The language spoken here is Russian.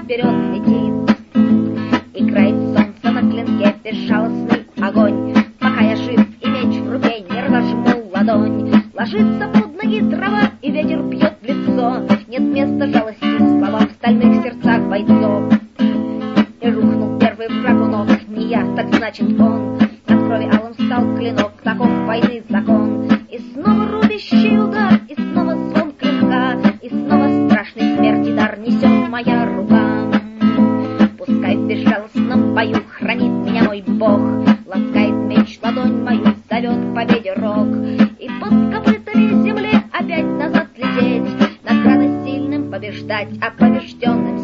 вперед летит. Играет солнце на клинке, безжалостный огонь. Пока я жив и меч в руке, не разожму ладонь. Ложится под ноги трава, и ветер бьет в лицо. Нет места жалости словам в стальных сердцах бойцов. И рухнул первый враг у ног, не я, так значит он. От крови алым стал клинок, таков войны закон. И снова рубящий удар, и снова звон клинка, и снова страшный смерти дар несет моя рука. Пускай в безжалостном бою хранит меня мой Бог, ласкает меч ладонь мою, зовет к победе рог. И под копытами земли опять назад лететь, над рано сильным побеждать, а побежденным